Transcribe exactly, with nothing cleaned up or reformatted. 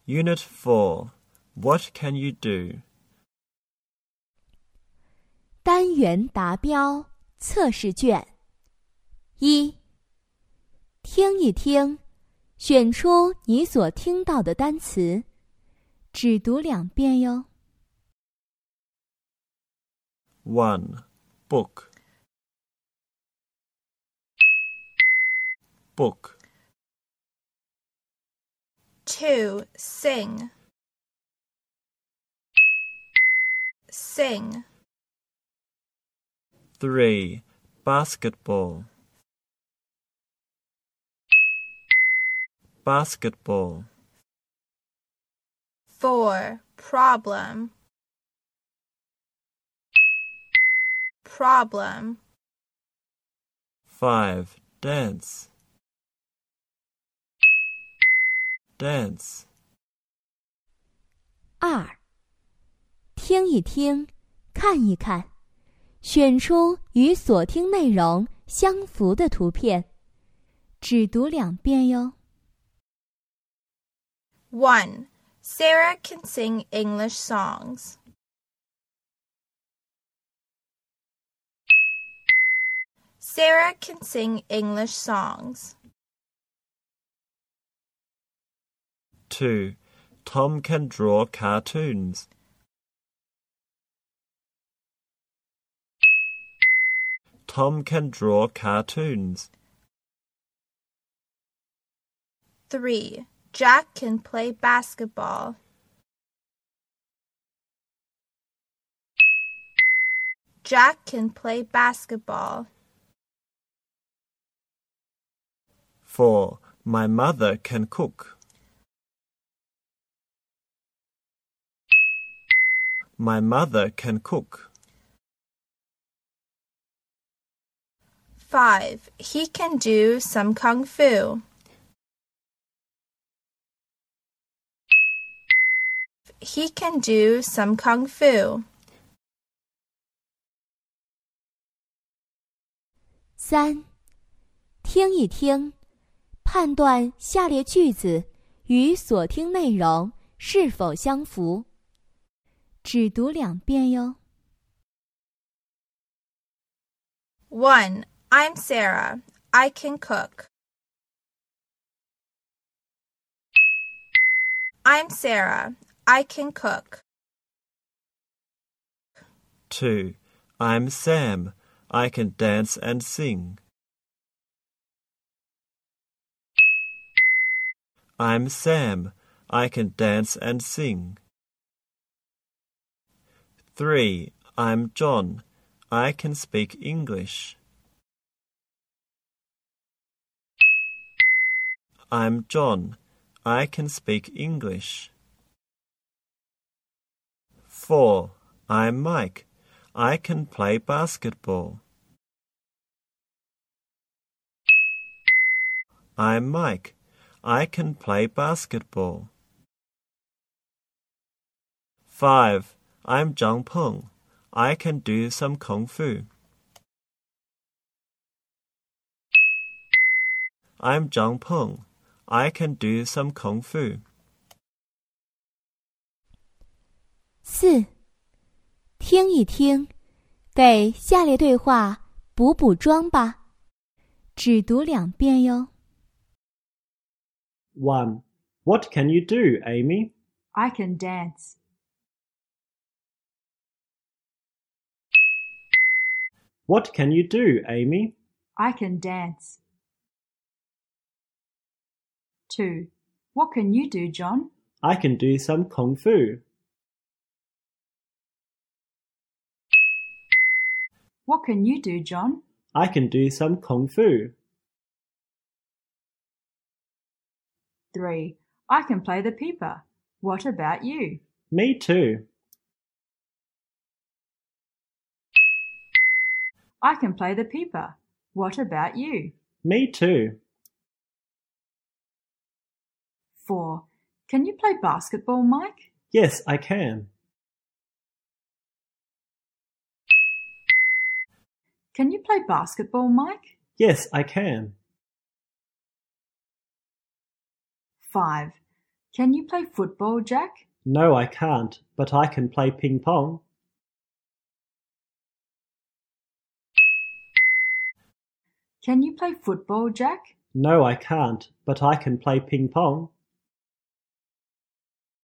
Unit four. What can you do? 单元达标测试卷一，听一听，选出你所听到的单词，只读两遍哟。 one. Book. Book. two. Sing. Sing. three. Basketball. Basketball. four. Problem. Problem. five. Dance. Dance. 二，听一听，看一看，选出与所听内容相符的图片，只读两遍哟。 one. Sarah can sing English songs. Sarah can sing English songs. two. Tom can draw cartoons. Tom can draw cartoons. three. Jack can play basketball. Jack can play basketball. four. My mother can cook. My mother can cook. five. He can do some kung fu. He can do some kung fu. 三，听一听，判断下列句子与所听内容是否相符，只读两遍哟。 one. I'm Sarah. I can cook. I'm Sarah. I can cook. two. I'm Sam. I can dance and sing. I'm Sam. I can dance and sing. three. I'm John. I can speak English. I'm John. I can speak English. four. I'm Mike. I can play basketball. I'm Mike. I can play basketball. five. I'm Zhang Peng. I can do some kung fu. I'm Zhang Peng. I can do some kung fu. 四，听一听，给下列对话补补妆吧，只读两遍哟。 one. What can you do, Amy? I can dance. What can you do, Amy? I can dance. two. What can you do, John? I can do some kung fu. What can you do, John? I can do some kung fu. three. I can play the pipa. What about you? Me too. I can play the pipa. What about you? Me too. four. Can you play basketball, Mike? Yes, I can. Can you play basketball, Mike? Yes, I can. five. Can you play football, Jack? No, I can't, but I can play ping pong. Can you play football, Jack? No, I can't, but I can play ping pong.